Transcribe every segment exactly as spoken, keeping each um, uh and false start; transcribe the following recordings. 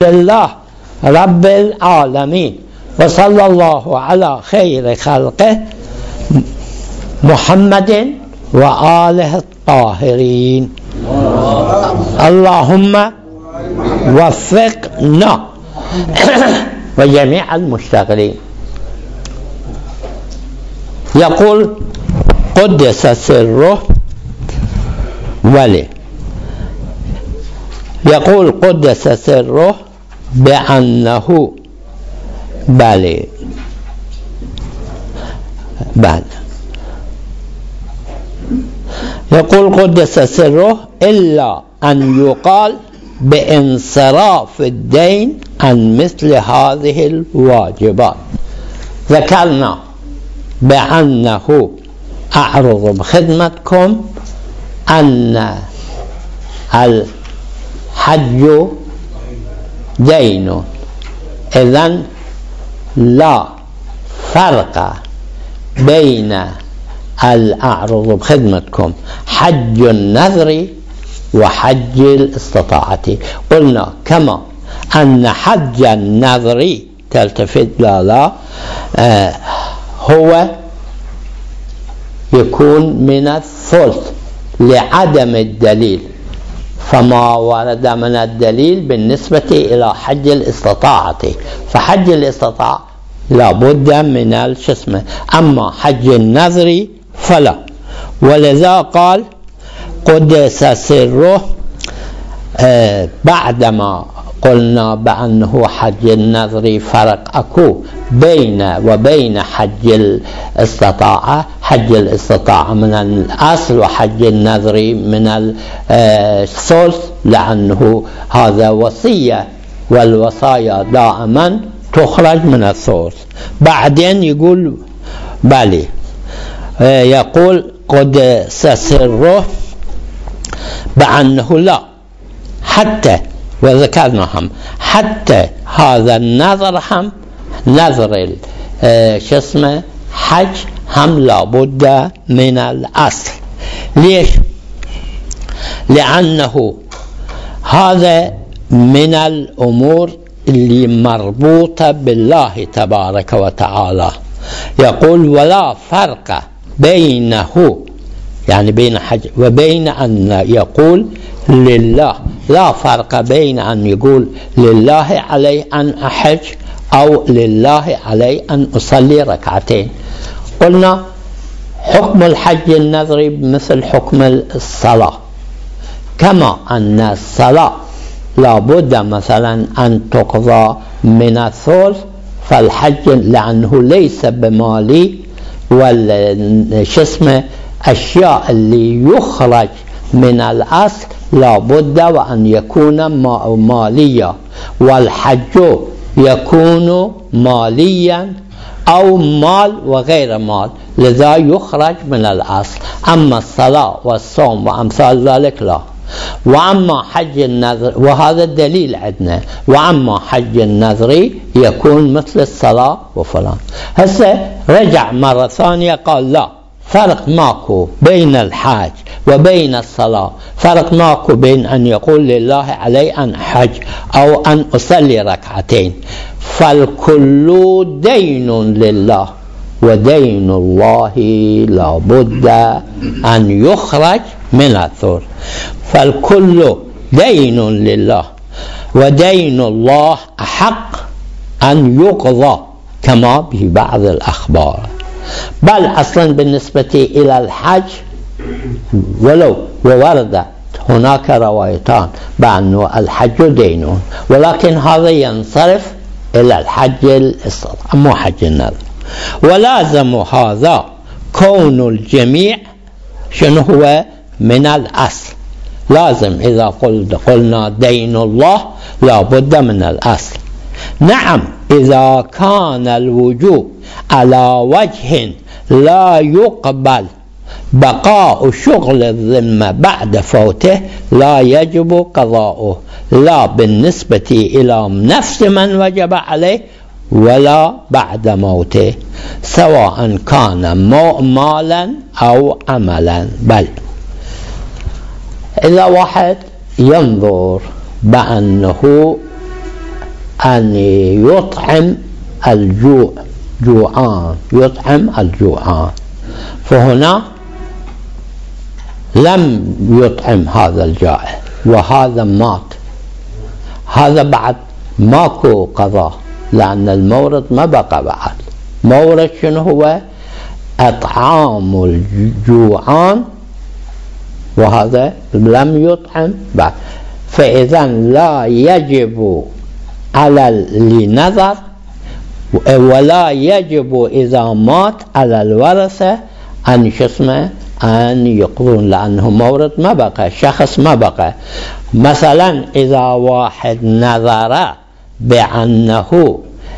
لله رب العالمين، وصلى الله على خير خلقه محمد وآله الطاهرين. اللهم وفقنا وجميع المشتغلين. يقول قدس سره ولي، يقول قدس سره بأنه بلي بعد يقول قدس سره إلا أن يقال بانصراف الدين عن مثل هذه الواجبات. ذكرنا بأنه أعرض بخدمتكم أن الحج دين، إذن لا فرق بين الأعرض بخدمتكم حج النذر وحج الاستطاعة. قلنا كما أن حج النذر تلتفت لا لا آه هو يكون من الثلث لعدم الدليل، فما ورد من الدليل بالنسبة إلى حج الاستطاعة، فحج الاستطاعة لا بد من الشسمة، أما حج النذر فلا. ولذا قال قدس سره آه بعدما قلنا بأنه حج النذر فرق أكو بين وبين حج الاستطاعة، حج الاستطاعة من الأصل وحج النذر من الثلث، لأنه هذا وصية والوصايا دائما تخرج من الثلث. بعدين يقول بالي يقول قدس سره بأنه لا حتى، وذكرناهم حتى هذا النذر هم نذر شو اسمه حج هم لابد من الأصل. ليش؟ لأنه هذا من الأمور اللي مربوطة بالله تبارك وتعالى. يقول ولا فرق بينه، يعني بين حج وبين أن يقول لله، لا فرق بين أن يقول لله علي أن أحج أو لله علي أن أصلي ركعتين. قلنا حكم الحج النذري مثل حكم الصلاة، كما أن الصلاة لا بد مثلا أن تقضى من الثلث، فالحج لأنه ليس بمالي والشسمة أشياء اللي يخرج من الأصل لا بد وأن يكون ماليا، والحج يكون ماليا أو مال وغير مال، لذا يخرج من الأصل. أما الصلاة والصوم وأمثال ذلك لا. وأما حج النذر، وهذا الدليل عندنا، وأما حج النذر يكون مثل الصلاة وفلان. هسه رجع مرة ثانية قال لا فرق ماكو بين الحج وبين الصلاة، فرق ماكو بين أن يقول لله علي أن حج أو أن أصلي ركعتين، فالكل دين لله، ودين الله لا بد أن يخرج من الثلث، فالكل دين لله، ودين الله أحق أن يقضى كما في بعض الأخبار. بل أصلا بالنسبة إلى الحج ولو وورد هناك روايتان بأن الحج دين، ولكن هذا ينصرف إلى الحج الاستطاعة مو حج النذر. ولازم هذا كون الجميع شنو هو من الأصل، لازم إذا قلت قلنا دين الله لا بد من الأصل. نعم إذا كان الوجوب على وجه لا يقبل بقاء شغل الذمة بعد فوته لا يجب قضاؤه، لا بالنسبة إلى نفس من وجب عليه ولا بعد موته، سواء كان مالا أو عملا. بل إذا واحد ينظر بأنه أن يطعم الجوع جوعان يطعم الجوعان، فهنا لم يطعم هذا الجائع وهذا مات، هذا بعد ماكو قضاء لأن المورد ما بقى بعد. مورد شنو هو؟ أطعام الجوعان، وهذا لم يطعم بعد، فإذا لا يجب على لنظر ولا يجب إذا مات على الورثة أن شسمه أن يقضون، لأنه مورد ما بقى، شخص ما بقى. مثلا إذا واحد نظر بأنه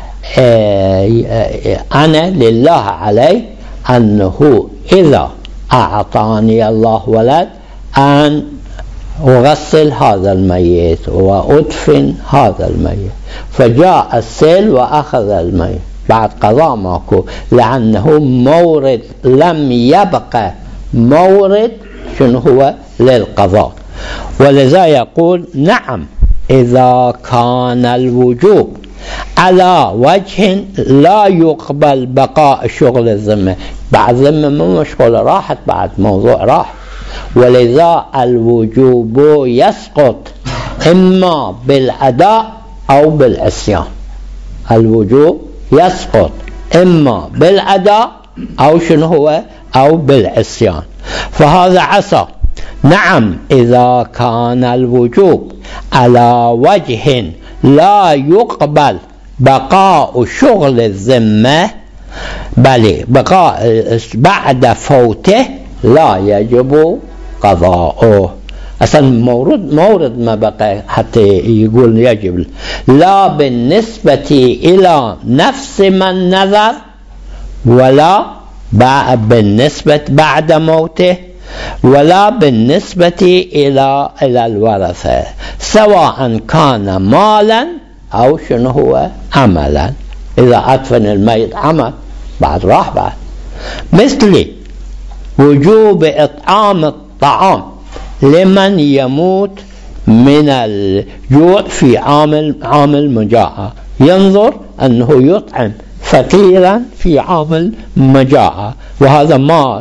أنا لله علي أنه إذا أعطاني الله ولد أن أغسل هذا الميت وأدفن هذا الميت، فجاء السيل وأخذ الميت بعد قضاء ماكو، لأنه مورد لم يبقى مورد شنو هو للقضاء. ولذا يقول نعم إذا كان الوجوب على وجه لا يقبل بقاء شغل الذمة، بعد ذمة مو مشغولة راحت، بعد موضوع راح، ولذا الوجوب يسقط إما بالأداء أو بالعصيان. الوجوب يسقط إما بالأداء أو شنو هو أو بالعصيان، فهذا عصى. نعم إذا كان الوجوب على وجه لا يقبل بقاء شغل الذمة، بل بقاء بعد فوته لا يجب قضاؤه. أصلا مورد مورد ما بقى حتى يقول يجب، لا بالنسبة إلى نفس من نذر ولا بالنسبة بعد موته ولا بالنسبة إلى إلى الورثة، سواء كان مالا أو شنو هو عملا. إذا أدفن الميت عمل بعد راح بعد، مثل وجوب إطعام الطعام لمن يموت من الجوع في عام عام المجاعة، ينظر أنه يطعم فقيرا في عام المجاعة وهذا مات،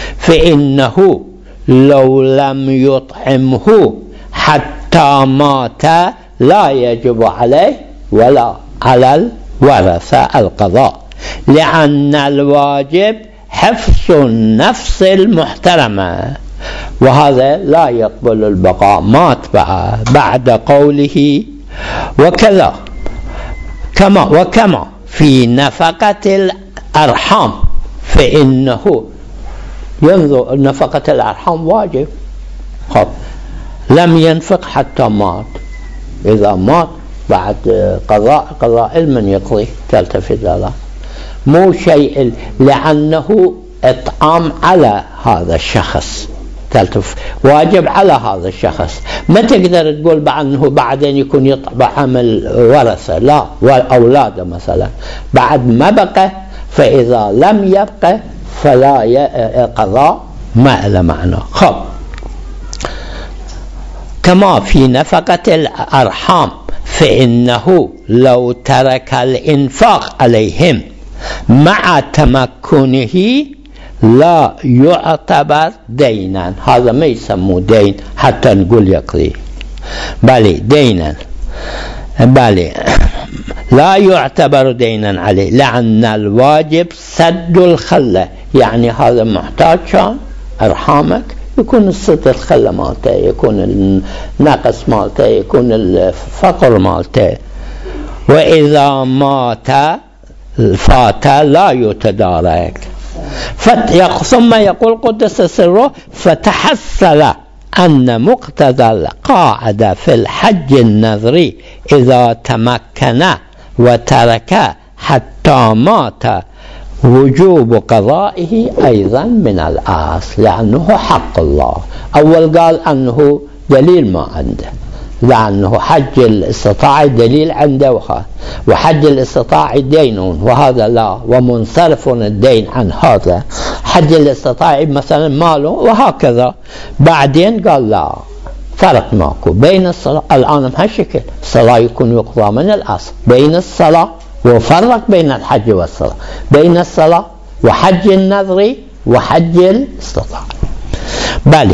فإنه لو لم يطعمه حتى مات لا يجب عليه ولا على الورثة القضاء، لأن الواجب حفظ النفس المحترمة، وهذا لا يقبل البقاء، مات بعد قوله. وكذا كما وكما في نفقة الأرحام، فإنه ينظر نفقة الأرحام واجب، خب لم ينفق حتى مات، إذا مات بعد قضاء قضاء من يقضي تلتفت له، مو شيء، لأنه إطعام على هذا الشخص، تلتف واجب على هذا الشخص، ما تقدر تقول بأنه بعدين يكون يطعم الورثة، لا، وأولاده مثلا بعد ما بقى، فإذا لم يبقى فلا قضاء ما له معنى. خب كما في نفقة الأرحام، فإنه لو ترك الإنفاق عليهم مع تمكنه لا يعتبر دينا، هذا ما يسموه دين حتى نقول يقضي، بل دينا، بل لا يعتبر دينا عليه، لأن الواجب سد الخلة، يعني هذا محتاج كان أرحامك يكون السد الخلة مالته، يكون النقص مالته، يكون الفقر مالته، وإذا مات فات لا يتدارك. ثم يقول قدس سره: فتحصل أن مقتضى القاعدة في الحج النذري إذا تمكن وترك حتى مات وجوب قضائه أيضا من الأصل، لأنه حق الله. أول قال أنه دليل ما عنده، لأنه حج الاستطاع دليل عنده، وحج الاستطاع دين وهذا لا، ومنصرف الدين عن هذا. حج الاستطاع مثلا ماله وهكذا، بعدين قال لا، فرق ماكو بين الصلاة الآن بهالشكل. الصلاة يكون يقضى من الأصل بين الصلاة، وفرق بين الحج والصلاة، بين الصلاة وحج النذر وحج الاستطاعة. بالي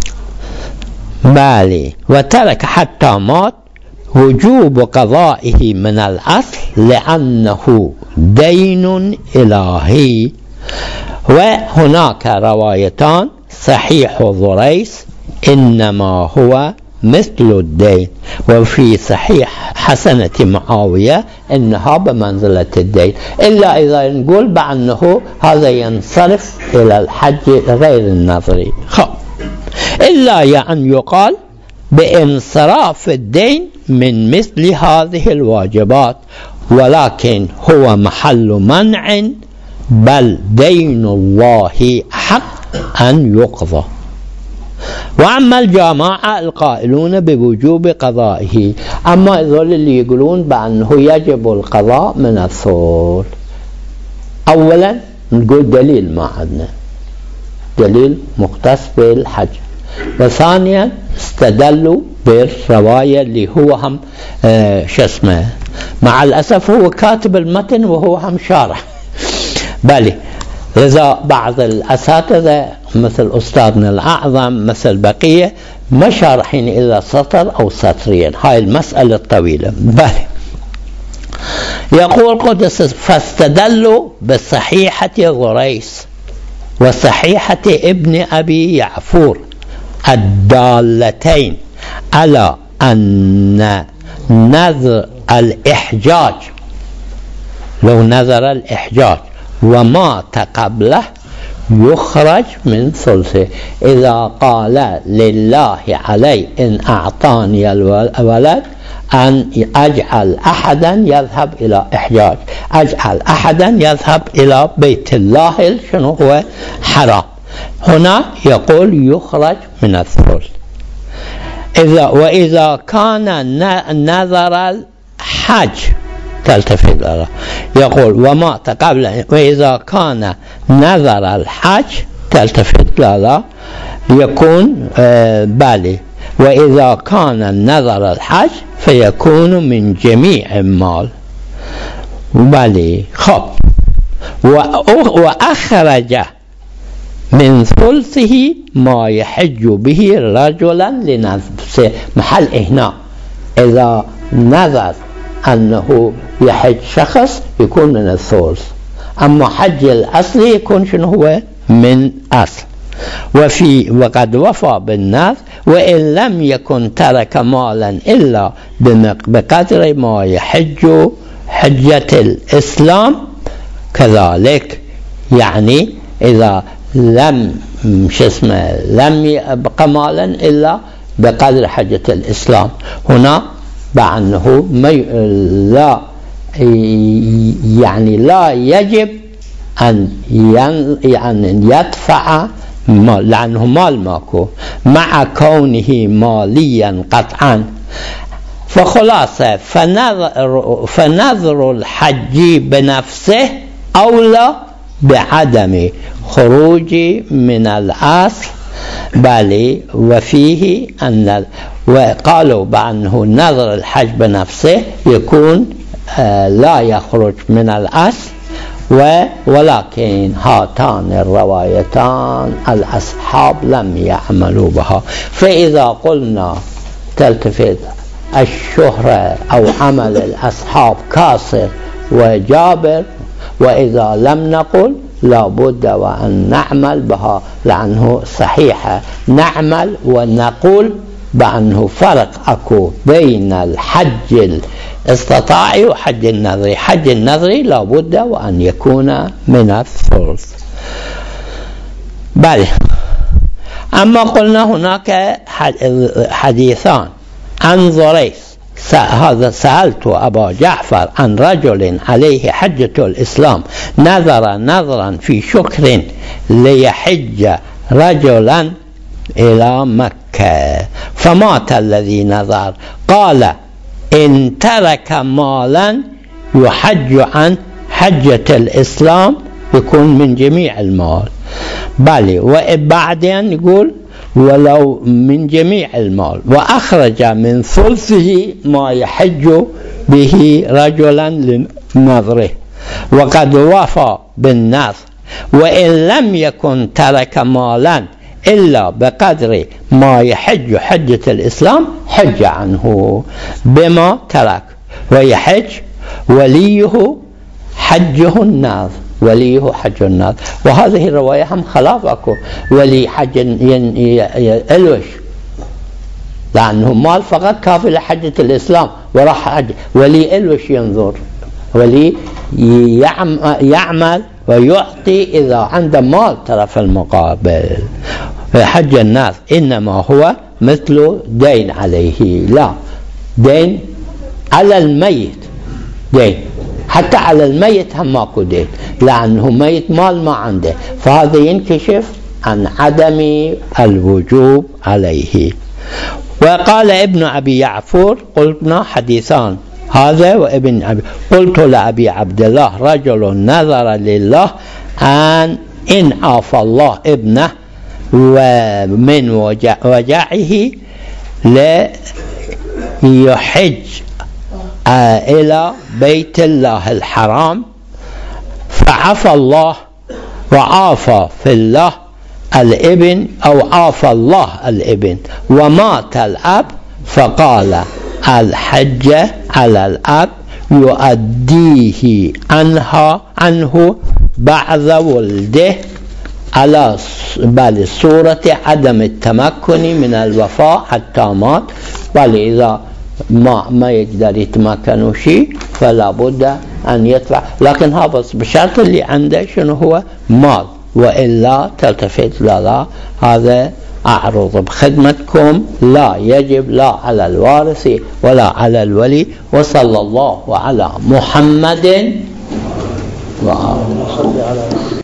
بالي وترك حتى مات وجوب قضائه من الأصل لأنه دين إلهي. وهناك روايتان: صحيح ضريس إنما هو مثل الدين، وفي صحيح حسنة معاوية إنها بمنزلة الدين، إلا إذا نقول بأنه هذا ينصرف إلى الحج غير النظري. خب إلا يعني يقال بانصراف الدين من مثل هذه الواجبات، ولكن هو محل منع، بل دين الله حق أن يقضى. وأما الجماعة القائلون بوجوب قضائه، أما ذول اللي يقولون بأنه يجب القضاء من الثول، أولا نقول دليل ما عندنا دليل مختص بالحج، وثانيا استدلوا بالرواية اللي هو هم آه شو اسمه، مع الأسف هو كاتب المتن وهو هم شارح. بالي إذا بعض الأساتذة مثل أستاذنا الأعظم مثل بقية ما شارحين إلا سطر أو سطرين هاي المسألة الطويلة. بالي يقول قدس: فاستدلوا بصحيحة ضريس وصحيحة ابن أبي يعفور الدالتين على أن نذر الإحجاج، لو نذر الإحجاج ومات قبله يخرج من ثلثه. إذا قال لله علي إن أعطاني الولد أن أجعل أحدا يذهب إلى إحجاج، أجعل أحدا يذهب إلى بيت الله شنو هو حرام، هنا يقول يخرج من الثلث. إذا وإذا كان نذر الحج تلتفت له، يقول ومات قبل، وإذا كان نذر الحج تلتفت له يكون آه بالي، وإذا كان نذر الحج فيكون من جميع المال. بالي خب وأخرج من ثلثه ما يحج به رجلا لنفسه، محل هنا إذا نذر أنه يحج شخص يكون من الثلث، أما حج الأصل يكون شنو هو من أصل. وفي وقد وفى بالنذر وإن لم يكن ترك مالا إلا بقدر ما يحج حجة الإسلام كذلك، يعني إذا لم مش اسمه لم يبقى مالا إلا بقدر حجة الإسلام، هنا بأنه لا يعني لا يجب أن يعني يدفع مال لأنه مال ماكو مع كونه ماليا قطعا. فخلاصة فنذر, فنذر الحج بنفسه أولى بعدم خروج من الأصل. بل وفيه أن وقالوا بأنه نذر الحج بنفسه يكون آه لا يخرج من الأصل، ولكن هاتان الروايتان الأصحاب لم يعملوا بها. فإذا قلنا تلتفت الشهرة أو عمل الأصحاب كاصر وجابر، وإذا لم نقل لابد وأن نعمل بها لأنه صحيحة، نعمل ونقول بأنه فرق أكو بين الحج الاستطاعي وحج النذري. حج النذري لابد وأن يكون من الثلث. بل أما قلنا هناك حديثان عن ضريس، هذا سألت أبا جعفر عن رجل عليه حجة الإسلام نذر نذرا في شكر ليحج رجلا إلى مكة فمات الذي نذر، قال إن ترك مالا يحج عن حجة الإسلام يكون من جميع المال. بل وبعدين يقول ولو من جميع المال، وأخرج من ثلثه ما يحج به رجلا لنظره، وقد وفى بالنذر، وإن لم يكن ترك مالا إلا بقدر ما يحج حجة الإسلام حج عنه بما ترك، ويحج وليه حجه النذر، وليه حج النذر. وهذه الرواية هم خلاف اكو ولي حج يلوش، لأنه مال فقط كافي لحجة الإسلام وراح حج، ولي إلوش ينظر، ولي يعمل ويعطي إذا عنده مال طرف المقابل. حج الناس إنما هو مثل دين عليه، لا دين على الميت، دين حتى على الميت هم ماكو دين، لأنه ميت مال ما عنده، فهذا ينكشف عن عدم الوجوب عليه. وقال ابن أبي يعفور قلنا حديثان هذا وابن أبي، قلت لأبي عبد الله رجل نذر لله أن إن عافى الله ابنه ومن وجعه ليحج إلى بيت الله الحرام، فعفى الله وعافى في الله الابن أو عافى الله الابن ومات الأب، فقال الحج على الأب يؤديه عنها عنه بعد ولده على بل صورة عدم التمكن من الوفاء حتى مات، بل إذا ما ما يقدر يتمكن شيء فلا بد أن يدفع، لكن هذا بشرط اللي عنده شنو هو مال، وإلا تلتفت لا لا هذا أعرض بخدمتكم، لا يجب لا على الوارث ولا على الولي. وصلى الله على محمد وآله.